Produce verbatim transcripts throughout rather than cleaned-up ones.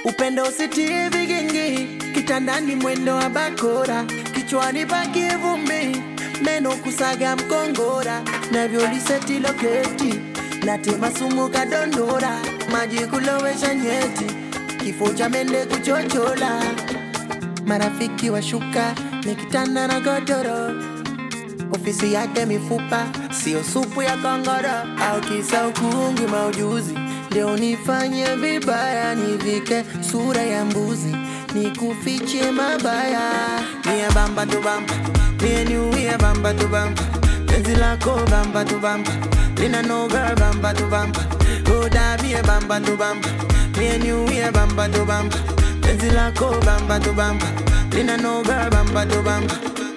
Upendo usitie vigingi, kitandani mwendo wa bakora, kichwani paki vumbi, meno kusaga mkongora, navyo liseti loketi, natema sumu kadondora, maji kulowesha nyeti, kifo cha mende kuchochola. Marafiki washuka, nikitanda na godoro, ofisi yake mifupa, sio supu ya kongoro, au kisa ukungi maujuzi, leo nifanye vibaya, nivike sura ya mbuzi, nikufiche mabaya. Mie bamba tu bamba, mie niuye bamba tu bamba, penzi lako bamba tu bamba, lina no girl bamba tu bamba, roda mie bamba tu bamba, mie niuye bamba tu bamba, penzi lako bamba tu bamba, lina no girl bamba tu bamba.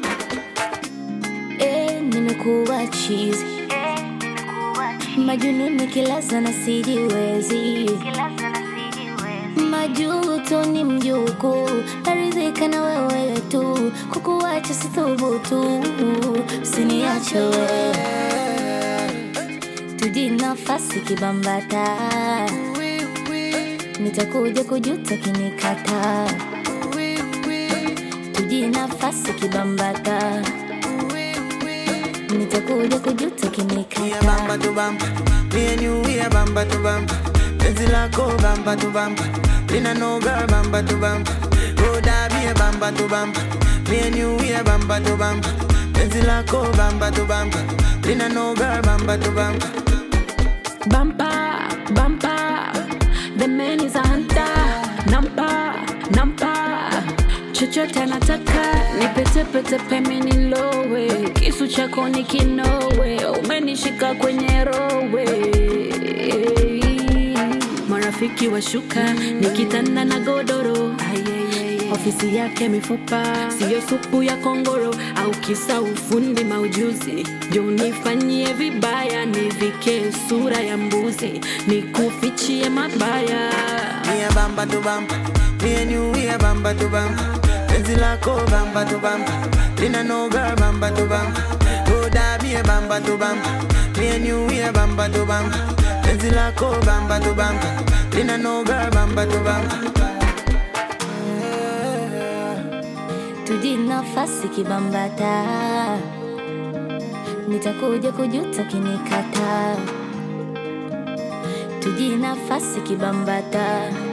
Eh, nimekuwa cheesy, majununi kila sana sijiwezi, majuto ni mjuku, naridhika na wewe tu, kukuacha sithubutu, usiniache wewe, tuji nafasi kibambata, nitakuja kujuta kinikata, tuji nafasi kibambata, nitakuja kujuta kinikata. Mie bamba tu bamba, mie niuye bamba tu bamba, penzi lako bamba tu bamba, lina no girl bamba tu bamba, roda mie bamba tu bamba, mie niuye bamba tu bamba, penzi lako bamba tu bamba, lina no girl bamba tu bamba. Bamba, bamba, the man is a hunter. Nampa, nampa, chochote anataka, nipete pete peme nilowe, kisu chako ni kinowe, umenishika kwenye rowe. Marafiki washuka, nikitanda na godoro, ofisi yake mifupa, sio supu ya kongoro, au kisa ufundi maujuzi, jo nifanyie vibaya, nivike sura ya mbuzi, nikufichie mabaya. Mie bamba tu bamba, mie niuye bamba tu bamba, penzi lako bamba tu bamba, lina no girl bamba tu bamba, roda mie bamba tu bamba, mie niuye bamba tu bamba, penzi lako bamba tu bamba, lina no girl bamba tu bamba. Tuji nafasi kibambata, nitakuja kujuta kinikata, tuji nafasi kibambata.